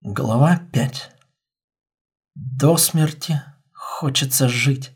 Глава 5. До смерти хочется жить.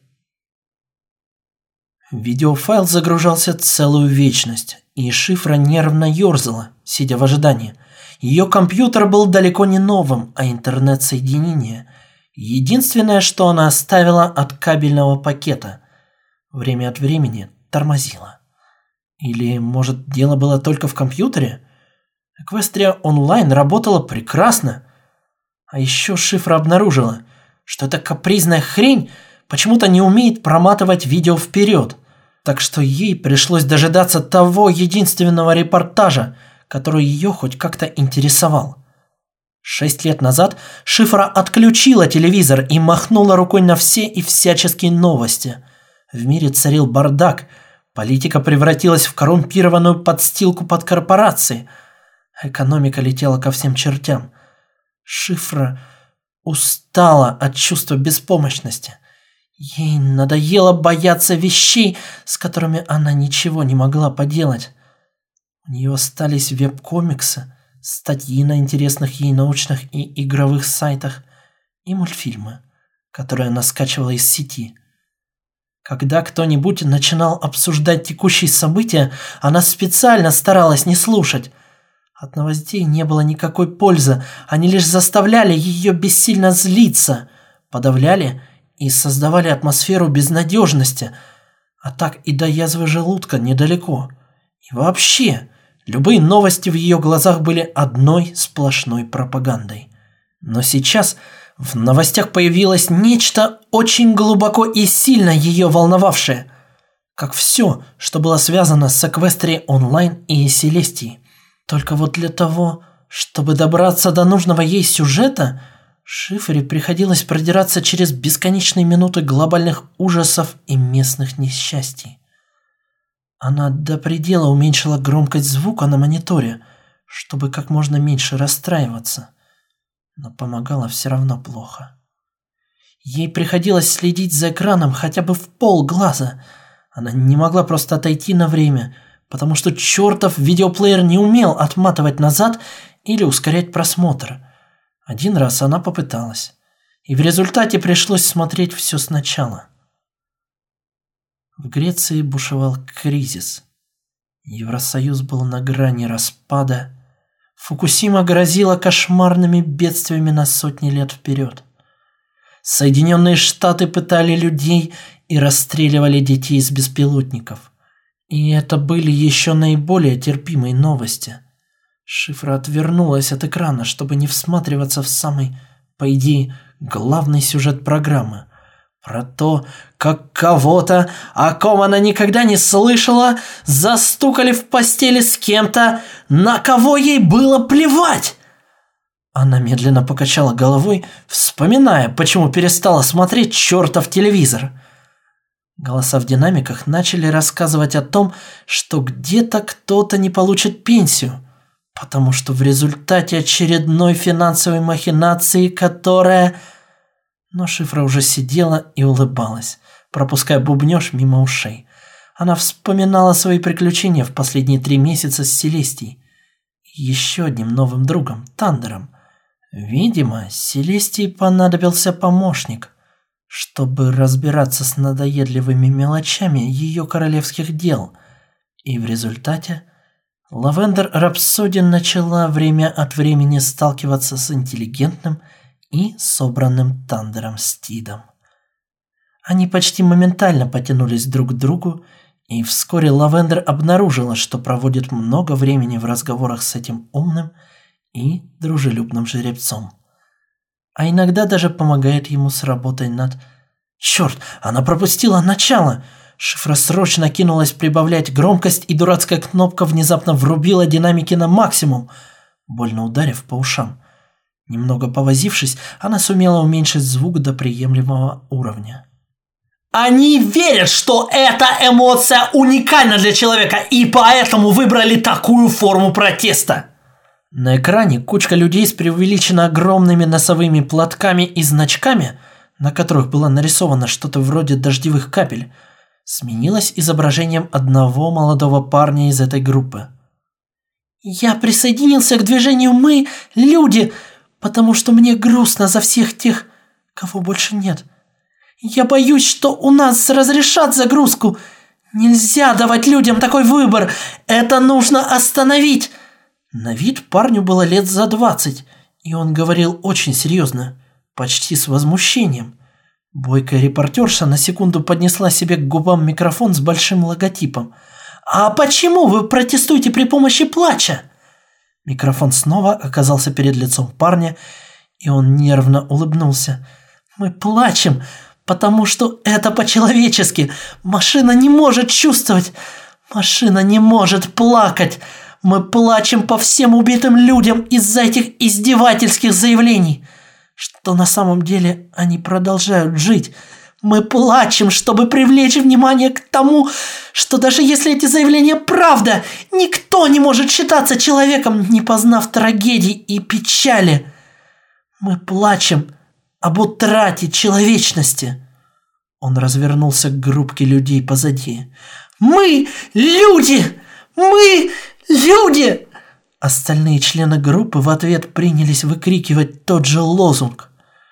Видеофайл загружался целую вечность, и Шифра нервно ёрзала, сидя в ожидании. Ее компьютер был далеко не новым, а интернет-соединение – единственное, что она оставила от кабельного пакета. Время от времени тормозило. Или, может, дело было только в компьютере? Эквестрия онлайн работала прекрасно. А еще Шифра обнаружила, что эта капризная хрень почему-то не умеет проматывать видео вперед, так что ей пришлось дожидаться того единственного репортажа, который ее хоть как-то интересовал. 6 лет назад Шифра отключила телевизор и махнула рукой на все и всяческие новости. В мире царил бардак, политика превратилась в коррумпированную подстилку под корпорации, экономика летела ко всем чертям. Шифра устала от чувства беспомощности. Ей надоело бояться вещей, с которыми она ничего не могла поделать. У нее остались веб-комиксы, статьи на интересных ей научных и игровых сайтах и мультфильмы, которые она скачивала из сети. Когда кто-нибудь начинал обсуждать текущие события, она специально старалась не слушать. От новостей не было никакой пользы, они лишь заставляли ее бессильно злиться, подавляли и создавали атмосферу безнадежности, а так и до язвы желудка недалеко. И вообще, любые новости в ее глазах были одной сплошной пропагандой. Но сейчас в новостях появилось нечто очень глубоко и сильно ее волновавшее, как все, что было связано с Эквестрией онлайн и Селестией. Только вот для того, чтобы добраться до нужного ей сюжета, Шифре приходилось продираться через бесконечные минуты глобальных ужасов и местных несчастий. Она до предела уменьшила громкость звука на мониторе, чтобы как можно меньше расстраиваться, но помогало все равно плохо. Ей приходилось следить за экраном хотя бы в полглаза. Она не могла просто отойти на время, потому что чертов видеоплеер не умел отматывать назад или ускорять просмотр. Один раз она попыталась, и в результате пришлось смотреть все сначала. В Греции бушевал кризис. Евросоюз был на грани распада. Фукусима грозила кошмарными бедствиями на сотни лет вперед. Соединенные Штаты пытали людей и расстреливали детей из беспилотников. И это были еще наиболее терпимые новости. Шифра отвернулась от экрана, чтобы не всматриваться в самый, по идее, главный сюжет программы. Про то, как кого-то, о ком она никогда не слышала, застукали в постели с кем-то, на кого ей было плевать. Она медленно покачала головой, вспоминая, почему перестала смотреть чертов телевизор. Голоса в динамиках начали рассказывать о том, что где-то кто-то не получит пенсию, потому что в результате очередной финансовой махинации, которая... Но Шифра уже сидела и улыбалась, пропуская бубнёж мимо ушей. Она вспоминала свои приключения в последние 3 месяца с Селестией и еще одним новым другом, Тандером. Видимо, Селестии понадобился помощник, чтобы разбираться с надоедливыми мелочами ее королевских дел, и в результате Лавендер Рапсоди начала время от времени сталкиваться с интеллигентным и собранным Тандером Стидом. Они почти моментально потянулись друг к другу, и вскоре Лавендер обнаружила, что проводит много времени в разговорах с этим умным и дружелюбным жеребцом. А иногда даже помогает ему с работой над... Черт, она пропустила начало! Шифра срочно кинулась прибавлять громкость, и дурацкая кнопка внезапно врубила динамики на максимум, больно ударив по ушам. Немного повозившись, она сумела уменьшить звук до приемлемого уровня. Они верят, что эта эмоция уникальна для человека, и поэтому выбрали такую форму протеста. На экране кучка людей с преувеличенно огромными носовыми платками и значками, на которых было нарисовано что-то вроде дождевых капель, сменилась изображением одного молодого парня из этой группы. «Я присоединился к движению «Мы, люди», потому что мне грустно за всех тех, кого больше нет. Я боюсь, что у нас разрешат загрузку. Нельзя давать людям такой выбор. Это нужно остановить. На вид парню было лет за 20, и он говорил очень серьезно, почти с возмущением. Бойкая репортерша на секунду поднесла себе к губам микрофон с большим логотипом. «А почему вы протестуете при помощи плача?» Микрофон снова оказался перед лицом парня, и он нервно улыбнулся. «Мы плачем, потому что это по-человечески. Машина не может чувствовать. Машина не может плакать. Мы плачем по всем убитым людям из-за этих издевательских заявлений. Что на самом деле они продолжают жить. Мы плачем, чтобы привлечь внимание к тому, что даже если эти заявления правда, никто не может считаться человеком, не познав трагедий и печали. Мы плачем об утрате человечности». Он развернулся к группке людей позади. «Мы люди! Мы люди!» Остальные члены группы в ответ принялись выкрикивать тот же лозунг.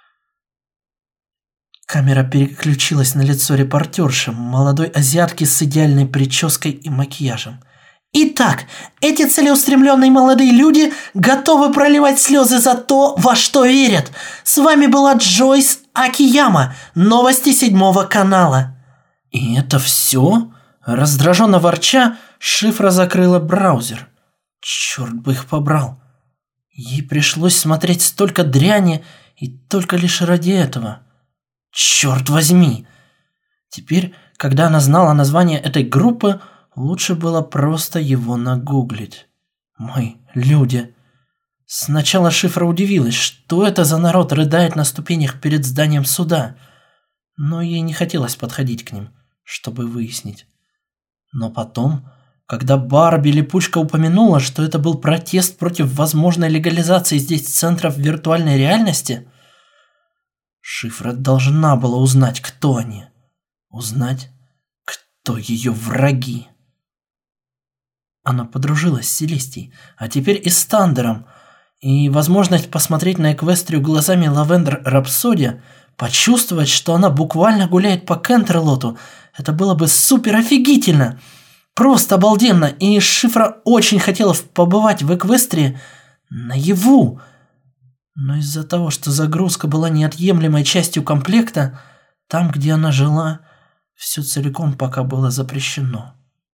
Камера переключилась на лицо репортерши, молодой азиатки с идеальной прической и макияжем. «Итак, эти целеустремленные молодые люди готовы проливать слезы за то, во что верят. С вами была Джойс Акияма, новости 7 канала». «И это все?» Раздраженно ворча, Шифра закрыла браузер. Черт бы их побрал. Ей пришлось смотреть столько дряни и только лишь ради этого. Черт возьми! Теперь, когда она знала название этой группы, лучше было просто его нагуглить. Мы, люди. Сначала Шифра удивилась, что это за народ рыдает на ступенях перед зданием суда, но ей не хотелось подходить к ним, чтобы выяснить. Но потом, когда Барби Липучка упомянула, что это был протест против возможной легализации здесь центров виртуальной реальности, Шифра должна была узнать, кто они. Узнать, кто ее враги. Она подружилась с Селестией, а теперь и с Тандером. И возможность посмотреть на Эквестрию глазами Лавендер Рапсодия, почувствовать, что она буквально гуляет по Кентерлоту, это было бы супер офигительно. Просто обалденно. И Шифра очень хотела побывать в Эквестрии наяву. Но из-за того, что загрузка была неотъемлемой частью комплекта, там, где она жила, все целиком пока было запрещено.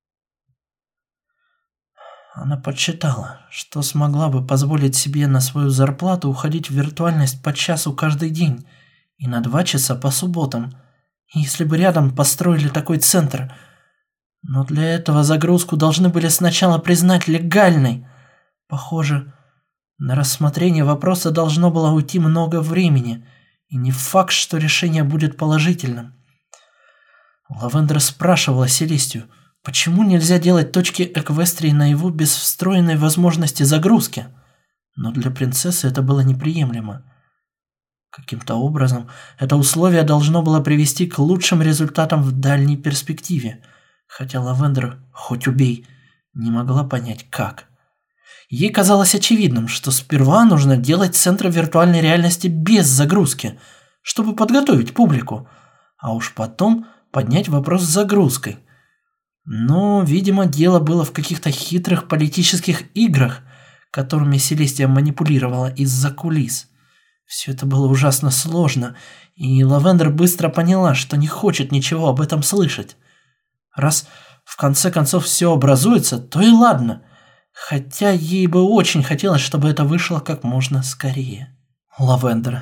Она подсчитала, что смогла бы позволить себе на свою зарплату уходить в виртуальность по часу каждый день и на 2 часа по субботам, если бы рядом построили такой центр. Но для этого загрузку должны были сначала признать легальной. Похоже, на рассмотрение вопроса должно было уйти много времени, и не факт, что решение будет положительным. Лавендра спрашивала Селестию, почему нельзя делать точки Эквестрии наяву без встроенной возможности загрузки? Но для принцессы это было неприемлемо. Каким-то образом это условие должно было привести к лучшим результатам в дальней перспективе, хотя Лавендра, хоть убей, не могла понять как. Ей казалось очевидным, что сперва нужно делать центры виртуальной реальности без загрузки, чтобы подготовить публику, а уж потом поднять вопрос с загрузкой. Но, видимо, дело было в каких-то хитрых политических играх, которыми Селестия манипулировала из-за кулис. Все это было ужасно сложно, и Лавендер быстро поняла, что не хочет ничего об этом слышать. Раз в конце концов все образуется, то и ладно, хотя ей бы очень хотелось, чтобы это вышло как можно скорее. Лавендер,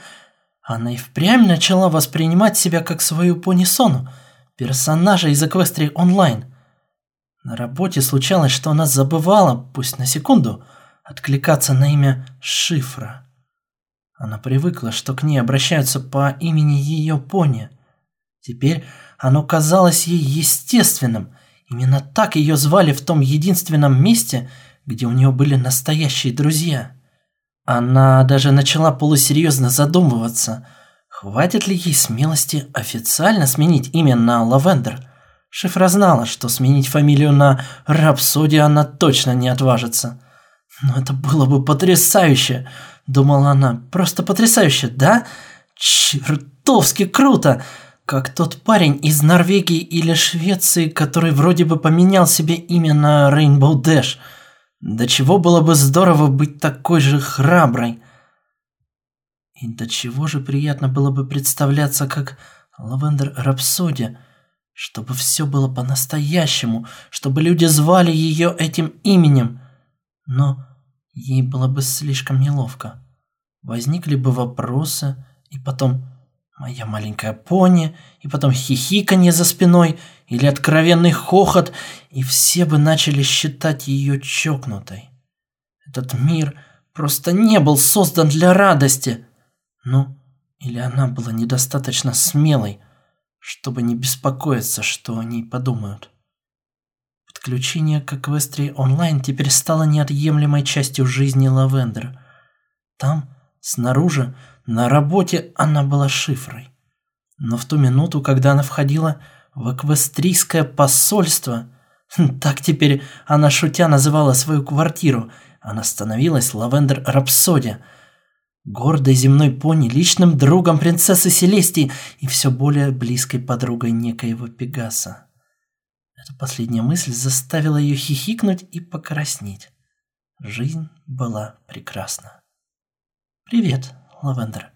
она и впрямь начала воспринимать себя как свою пони-сону, персонажа из Эквестрии онлайн. На работе случалось, что она забывала, пусть на секунду, откликаться на имя Шифра. Она привыкла, что к ней обращаются по имени ее пони. Теперь оно казалось ей естественным. Именно так ее звали в том единственном месте, где у нее были настоящие друзья. Она даже начала полусерьезно задумываться, хватит ли ей смелости официально сменить имя на Лавендер. Шифра знала, что сменить фамилию на Рапсодия она точно не отважится. Но это было бы потрясающе. думала она. Просто потрясающе, да? Чертовски круто! Как тот парень из Норвегии или Швеции, который вроде бы поменял себе имя на Rainbow Dash. До чего было бы здорово быть такой же храброй. И до чего же приятно было бы представляться как Lavender Rhapsody, чтобы все было по-настоящему, чтобы люди звали ее этим именем. Но ей было бы слишком неловко. Возникли бы вопросы, и потом «моя маленькая пони», и потом хихиканье за спиной или откровенный хохот, и все бы начали считать ее чокнутой. Этот мир просто не был создан для радости. Ну, или она была недостаточно смелой, чтобы не беспокоиться, что о ней подумают. Подключение к Equestria онлайн теперь стало неотъемлемой частью жизни Лавендер. Там, снаружи, на работе она была шифрой. Но в ту минуту, когда она входила в эквестрийское посольство, так теперь она шутя называла свою квартиру, она становилась Lavender Rhapsody, гордой земной пони, личным другом принцессы Селестии и все более близкой подругой некоего Пегаса. Эта последняя мысль заставила ее хихикнуть и покраснеть. Жизнь была прекрасна. «Привет, Лавендер».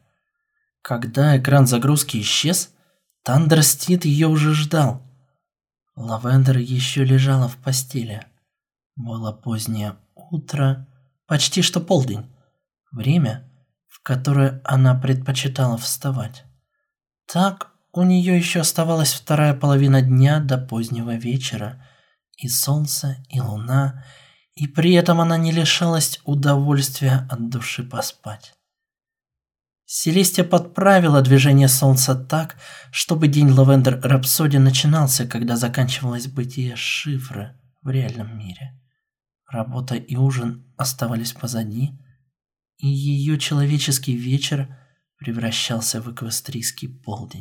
Когда экран загрузки исчез, Тандерстит ее уже ждал. Лавендер еще лежала в постели. Было позднее утро, почти что полдень. Время, в которое она предпочитала вставать. Так у нее еще оставалась вторая половина дня до позднего вечера. И солнце, и луна, и при этом она не лишалась удовольствия от души поспать. Селестия подправила движение солнца так, чтобы день Lavender Rhapsody начинался, когда заканчивалось бытие шифра в реальном мире. Работа и ужин оставались позади, и ее человеческий вечер превращался в эквестрийский полдень.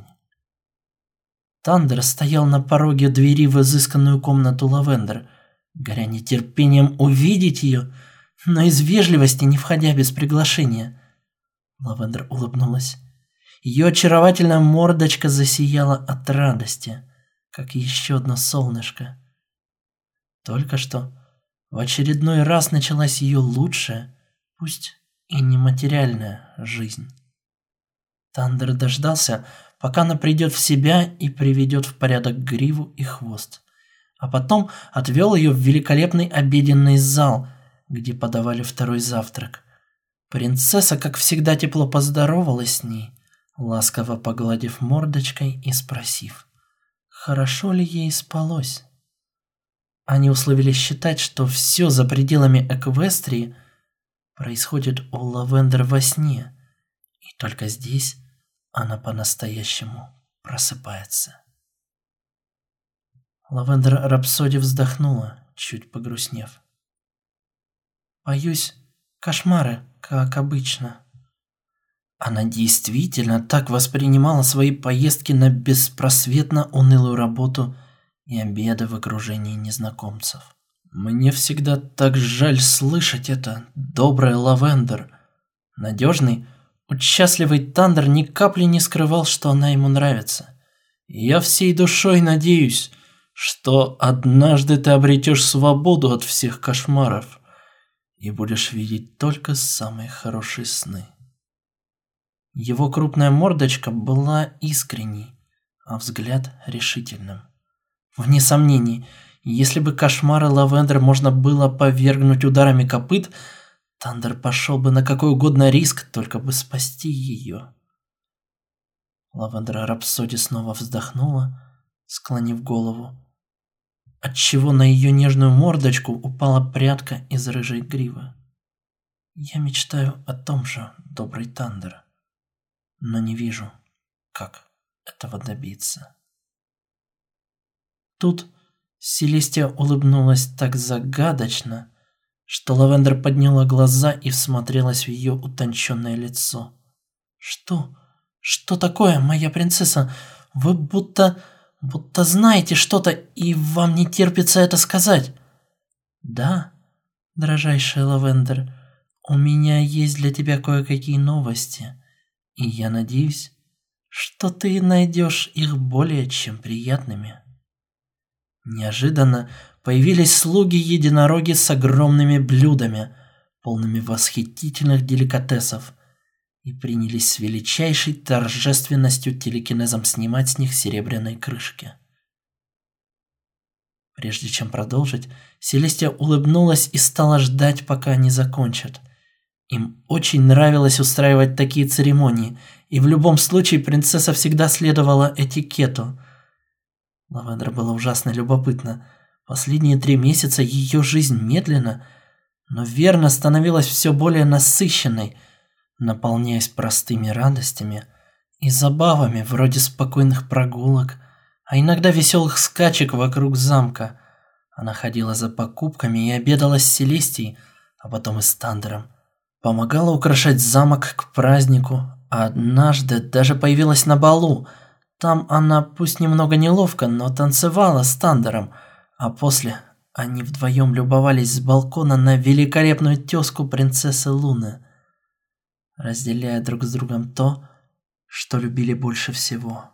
Тандер стоял на пороге двери в изысканную комнату Лавендер, горя нетерпением увидеть ее, но из вежливости не входя без приглашения. Лавендер улыбнулась. Ее очаровательная мордочка засияла от радости, как еще одно солнышко. Только что в очередной раз началась ее лучшая, пусть и нематериальная жизнь. Тандер дождался, пока она придет в себя и приведет в порядок гриву и хвост, а потом отвел ее в великолепный обеденный зал, где подавали второй завтрак. Принцесса, как всегда, тепло поздоровалась с ней, ласково погладив мордочкой и спросив, хорошо ли ей спалось. Они условились считать, что все за пределами Эквестрии происходит у Лавендер во сне, и только здесь она по-настоящему просыпается. Lavender Rhapsody вздохнула, чуть погрустнев. «Боюсь, кошмары, как обычно». Она действительно так воспринимала свои поездки на беспросветно унылую работу и обеды в окружении незнакомцев. «Мне всегда так жаль слышать это, добрая Лавендер». Надежный, участливый Тандер ни капли не скрывал, что она ему нравится. «Я всей душой надеюсь, что однажды ты обретешь свободу от всех кошмаров и будешь видеть только самые хорошие сны». Его крупная мордочка была искренней, а взгляд решительным. Вне сомнений, если бы кошмары Лавендер можно было повергнуть ударами копыт, Тандер пошел бы на какой угодно риск, только бы спасти ее. Lavender Rhapsody снова вздохнула, склонив голову, отчего на ее нежную мордочку упала прядка из рыжей гривы. «Я мечтаю о том же, добрый Тандер, но не вижу, как этого добиться». Тут Селестия улыбнулась так загадочно, что Лавендер подняла глаза и всмотрелась в ее утонченное лицо. «Что? Что такое, моя принцесса? Вы будто знаете что-то, и вам не терпится это сказать». «Да, дрожайшая Лавендер, У меня есть для тебя кое-какие новости, и я надеюсь, что ты найдешь их более чем приятными. Неожиданно появились слуги-единороги с огромными блюдами, полными восхитительных деликатесов, и принялись с величайшей торжественностью телекинезом снимать с них серебряные крышки. Прежде чем продолжить, Селестия улыбнулась и стала ждать, пока они закончат. Им очень нравилось устраивать такие церемонии, и в любом случае принцесса всегда следовала этикету. Лавендра было ужасно любопытно. Последние 3 месяца ее жизнь медленно, но верно становилась все более насыщенной, наполняясь простыми радостями и забавами вроде спокойных прогулок, а иногда веселых скачек вокруг замка. Она ходила за покупками и обедала с Селестией, а потом и с Тандером. Помогала украшать замок к празднику, а однажды даже появилась на балу. Там она, пусть немного неловко, но танцевала с Тандером, а после они вдвоем любовались с балкона на великолепную тезку принцессы Луны, разделяя друг с другом то, что любили больше всего.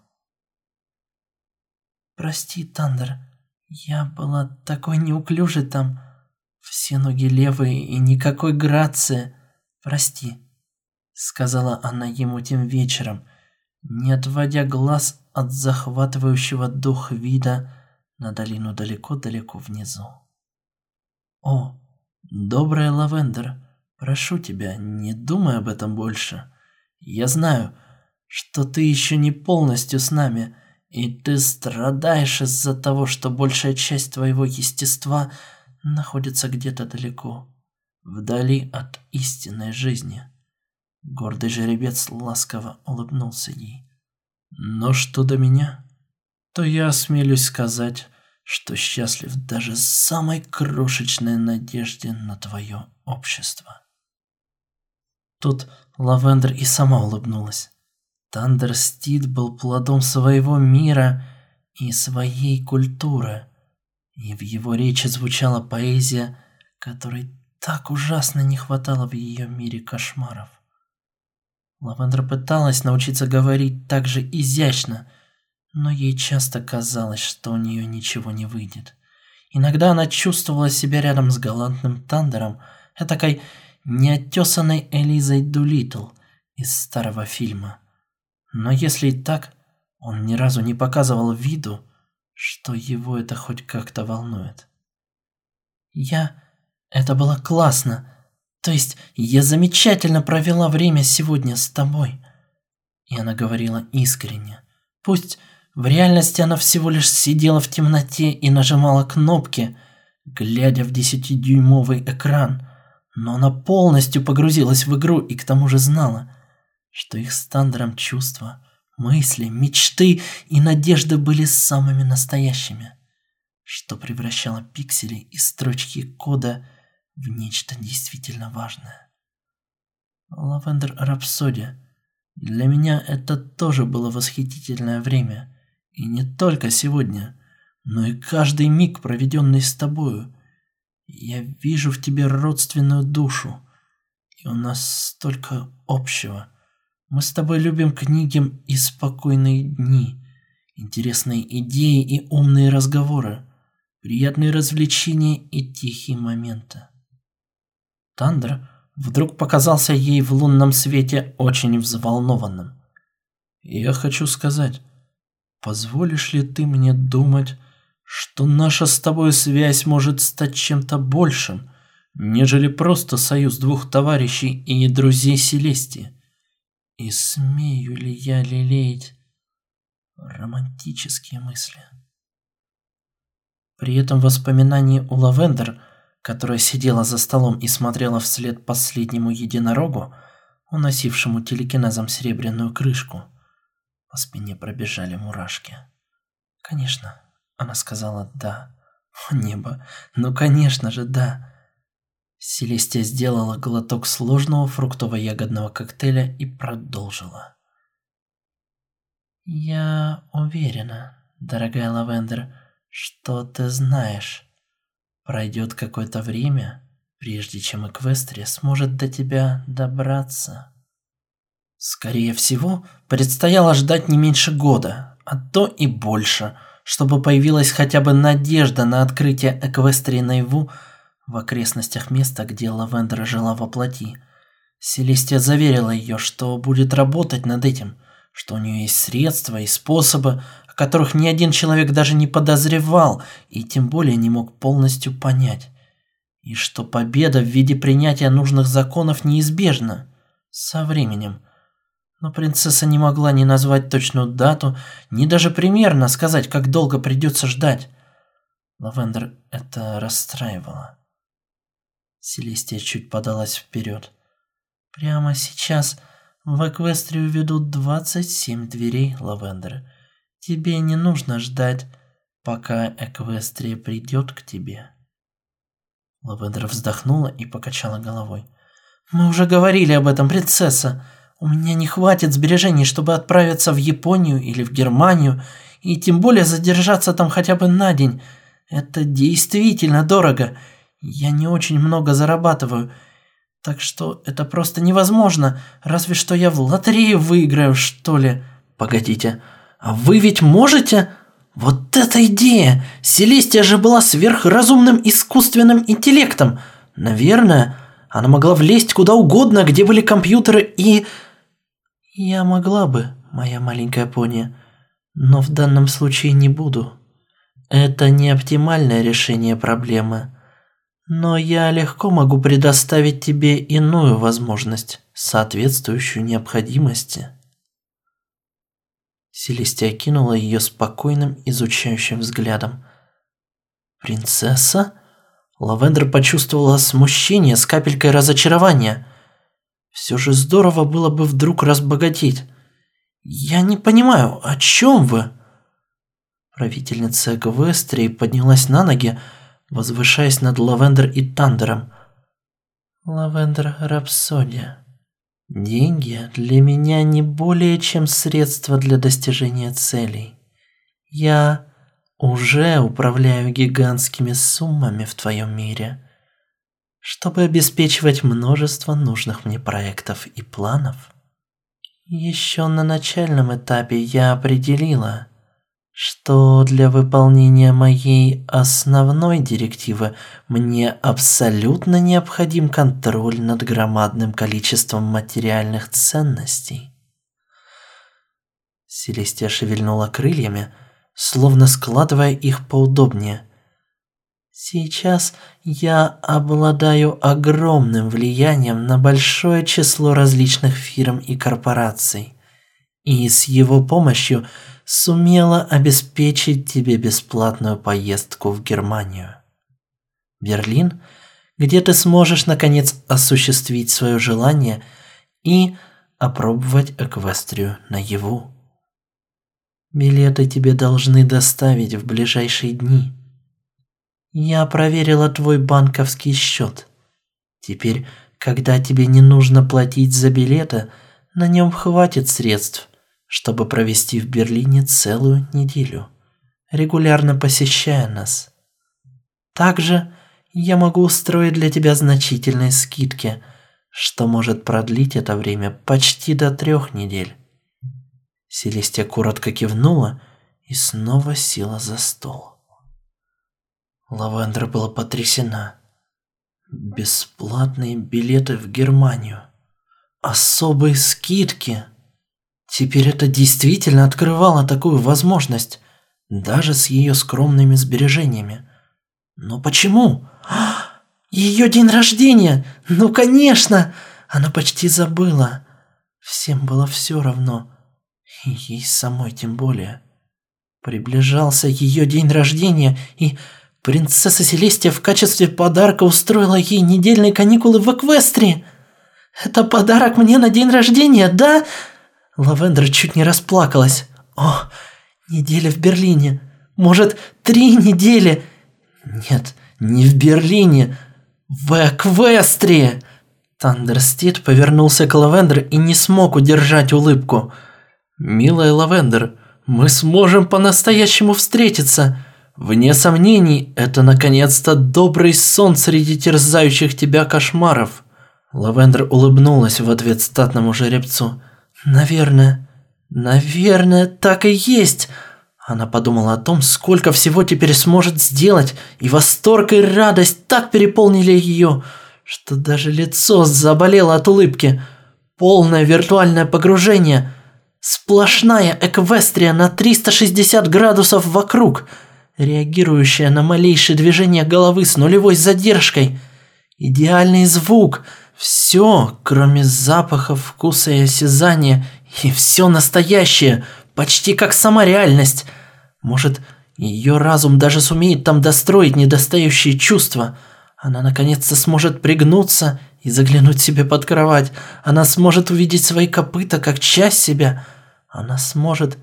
«Прости, Тандер, я была такой неуклюжей там, все ноги левые и никакой грации. Прости», — сказала она ему тем вечером, не отводя глаз от захватывающего дух вида на долину далеко-далеко внизу. «О, добрая Лавендер, прошу тебя, не думай об этом больше. Я знаю, что ты еще не полностью с нами, и ты страдаешь из-за того, что большая часть твоего естества находится где-то далеко, вдали от истинной жизни». Гордый жеребец ласково улыбнулся ей. «Но что до меня, то я осмелюсь сказать, что счастлив даже с самой крошечной надежде на твое общество». Тут Лавендер и сама улыбнулась. Тандерстид был плодом своего мира и своей культуры, и в его речи звучала поэзия, которой так ужасно не хватало в ее мире кошмаров. Лавендра пыталась научиться говорить так же изящно, но ей часто казалось, что у нее ничего не выйдет. Иногда она чувствовала себя рядом с галантным Тандером, этакой неоттесанной Элизой Дулиттл из старого фильма. Но если и так, он ни разу не показывал виду, что его это хоть как-то волнует. Это было классно. То есть я замечательно провела время сегодня с тобой». И она говорила искренне. Пусть в реальности она всего лишь сидела в темноте и нажимала кнопки, глядя в 10-дюймовый экран, но она полностью погрузилась в игру и к тому же знала, что их с Тандером чувства, мысли, мечты и надежды были самыми настоящими, что превращало пиксели и строчки кода в нечто действительно важное. Лавендер Рапсодия. Для меня это тоже было восхитительное время. И не только сегодня, но и каждый миг, проведенный с тобою. Я вижу в тебе родственную душу. И у нас столько общего. Мы с тобой любим книги и спокойные дни, интересные идеи и умные разговоры, приятные развлечения и тихие моменты. Тандер вдруг показался ей в лунном свете очень взволнованным. «Я хочу сказать, позволишь ли ты мне думать, что наша с тобой связь может стать чем-то большим, нежели просто союз двух товарищей и друзей Селестии? И смею ли я лелеять романтические мысли?» При этом воспоминании у Лавендер, которая сидела за столом и смотрела вслед последнему единорогу, уносившему телекинезом серебряную крышку, по спине пробежали мурашки. «Конечно», — она сказала «да». «О небо, ну конечно же да». Селестия сделала глоток сложного фруктово-ягодного коктейля и продолжила. «Я уверена, дорогая Лавендер, что ты знаешь. Пройдет какое-то время, прежде чем Эквестрия сможет до тебя добраться. Скорее всего, предстояло ждать не меньше года, а то и больше, чтобы появилась хотя бы надежда на открытие Эквестрии наяву в окрестностях места, где Лавендра жила во плоти. Селестия заверила ее, что будет работать над этим, что у нее есть средства и способы, о которых ни один человек даже не подозревал и тем более не мог полностью понять, и что победа в виде принятия нужных законов неизбежна со временем. Но принцесса не могла ни назвать точную дату, ни даже примерно сказать, как долго придется ждать. Лавендер это расстраивало. Селестия чуть подалась вперед. Прямо сейчас в Эквестрию ведут 27 дверей, Лавендер. Тебе не нужно ждать, пока Эквестрия придет к тебе. Лавендер вздохнула и покачала головой. Мы уже говорили об этом, принцесса. У меня не хватит сбережений, чтобы отправиться в Японию или в Германию, и тем более задержаться там хотя бы на день. Это действительно дорого. Я не очень много зарабатываю, так что это просто невозможно, разве что я в лотерею выиграю, что ли. Погодите, а вы ведь можете? Вот эта идея! Селестия же была сверхразумным искусственным интеллектом. Наверное, она могла влезть куда угодно, где были компьютеры и... Я могла бы, моя маленькая пони, но в данном случае не буду. Это не оптимальное решение проблемы. Но я легко могу предоставить тебе иную возможность, соответствующую необходимости. Селестия кинула ее спокойным, изучающим взглядом. «Принцесса?» Лавендер почувствовала смущение с капелькой разочарования. Все же здорово было бы вдруг разбогатеть. «Я не понимаю, о чем вы?» Правительница Эквестрии поднялась на ноги, возвышаясь над Лавендер и Тандером. «Лавендер Рапсодия, деньги для меня не более чем средство для достижения целей. Я уже управляю гигантскими суммами в твоем мире, чтобы обеспечивать множество нужных мне проектов и планов. Еще на начальном этапе я определила, что для выполнения моей основной директивы мне абсолютно необходим контроль над громадным количеством материальных ценностей». Селестия шевельнула крыльями, словно складывая их поудобнее. «Сейчас я обладаю огромным влиянием на большое число различных фирм и корпораций, и с его помощью сумела обеспечить тебе бесплатную поездку в Германию. Берлин, где ты сможешь наконец осуществить свое желание и опробовать Эквестрию наяву. Билеты тебе должны доставить в ближайшие дни. Я проверила твой банковский счет. Теперь, когда тебе не нужно платить за билеты, на нем хватит средств, чтобы провести в Берлине целую неделю, регулярно посещая нас. Также я могу устроить для тебя значительные скидки, что может продлить это время почти до 3 недель. Селестия коротко кивнула и снова села за стол. Лавендра была потрясена. Бесплатные билеты в Германию. Особые скидки. Теперь это действительно открывало такую возможность, даже с ее скромными сбережениями. Но почему? Ее день рождения! Ну, конечно! Она почти забыла. Всем было все равно. И ей самой тем более. Приближался ее день рождения, и принцесса Селестия в качестве подарка устроила ей недельные каникулы в Эквестрии. Это подарок мне на день рождения, да? Лавендер чуть не расплакалась. О, неделя в Берлине. Может, 3 недели? Нет, не в Берлине. В Эквестрии. Тандерстит повернулся к Лавендер и не смог удержать улыбку. «Милая Лавендер, мы сможем по-настоящему встретиться. Вне сомнений, это наконец-то добрый сон среди терзающих тебя кошмаров. Лавендер улыбнулась в ответ статному жеребцу. Наверное, так и есть. Она подумала о том, сколько всего теперь сможет сделать, и восторг и радость так переполнили ее, что даже лицо заболело от улыбки. Полное виртуальное погружение, сплошная эквестрия на 360 градусов вокруг, реагирующая на малейшее движение головы с нулевой задержкой, идеальный звук, все, кроме запаха, вкуса и осязания, и все настоящее, почти как сама реальность. Может, ее разум даже сумеет там достроить недостающие чувства. Она наконец-то сможет пригнуться и заглянуть себе под кровать. Она сможет увидеть свои копыта как часть себя. Она сможет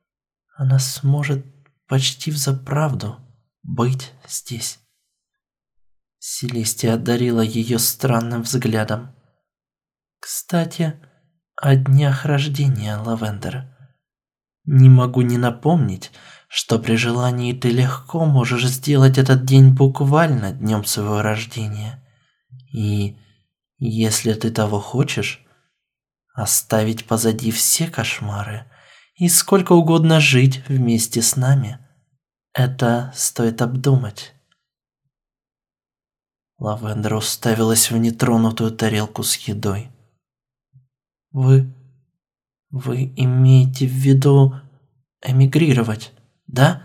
почти взаправду быть здесь. Селестия одарила ее странным взглядом. Кстати, о днях рождения, Лавендер. Не могу не напомнить, что при желании ты легко можешь сделать этот день буквально днем своего рождения. И, если ты того хочешь, оставить позади все кошмары и сколько угодно жить вместе с нами. Это стоит обдумать. Лавендер уставилась в нетронутую тарелку с едой. Вы имеете в виду эмигрировать, да?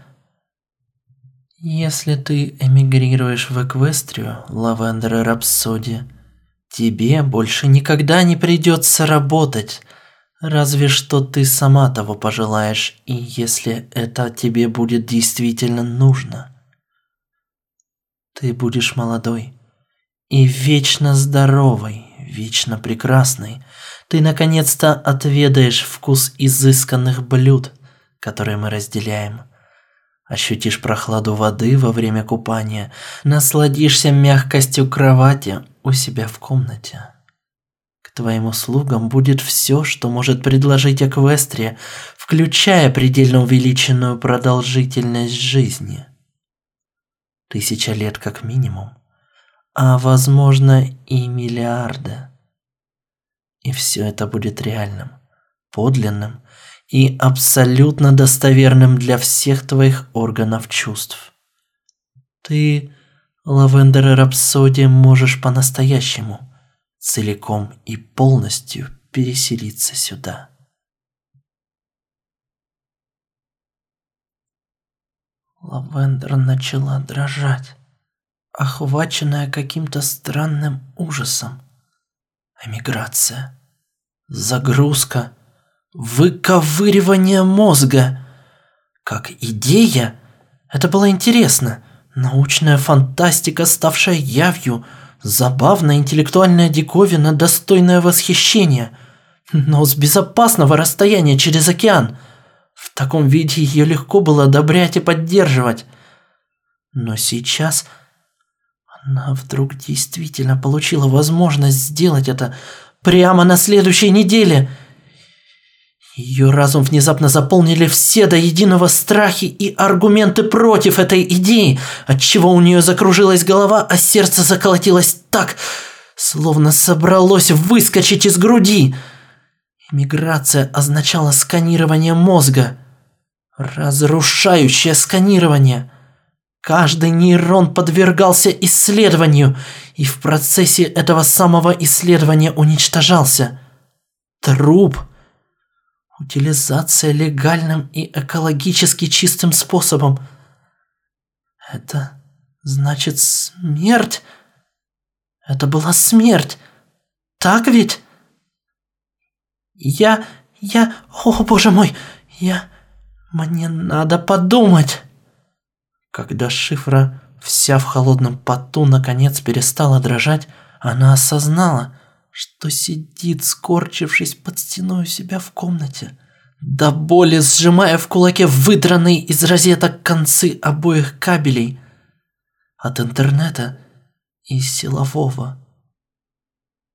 Если ты эмигрируешь в Эквестрию, Лавендер и Рапсоди, тебе больше никогда не придется работать, разве что ты сама того пожелаешь, и если это тебе будет действительно нужно. Ты будешь молодой и вечно здоровой, вечно прекрасной. Ты наконец-то отведаешь вкус изысканных блюд, которые мы разделяем. Ощутишь прохладу воды во время купания, насладишься мягкостью кровати у себя в комнате. К твоим услугам будет все, что может предложить Эквестрия, включая предельно увеличенную продолжительность жизни. 1000 лет как минимум, а возможно и миллиарды. И все это будет реальным, подлинным и абсолютно достоверным для всех твоих органов чувств. Ты, Лавендер и Рапсодия, можешь по-настоящему, целиком и полностью переселиться сюда. Лавендер начала дрожать, охваченная каким-то странным ужасом. Эмиграция, загрузка, выковыривание мозга. Как идея, это было интересно. Научная фантастика, ставшая явью, забавная интеллектуальная диковина, достойная восхищения. Но с безопасного расстояния через океан. В таком виде ее легко было одобрять и поддерживать. Но сейчас она вдруг действительно получила возможность сделать это прямо на следующей неделе. Ее разум внезапно заполнили все до единого страхи и аргументы против этой идеи, отчего у нее закружилась голова, а сердце заколотилось так, словно собралось выскочить из груди. Эмиграция означала сканирование мозга. Разрушающее сканирование. Каждый нейрон подвергался исследованию, и в процессе этого самого исследования уничтожался. Труп. Утилизация легальным и экологически чистым способом. Это значит смерть? Это была смерть. Так ведь? О боже мой, мне надо подумать. Когда Шифра, вся в холодном поту, наконец перестала дрожать, она осознала, что сидит, скорчившись под стеной у себя в комнате, до боли сжимая в кулаке выдранные из розеток концы обоих кабелей от интернета и силового.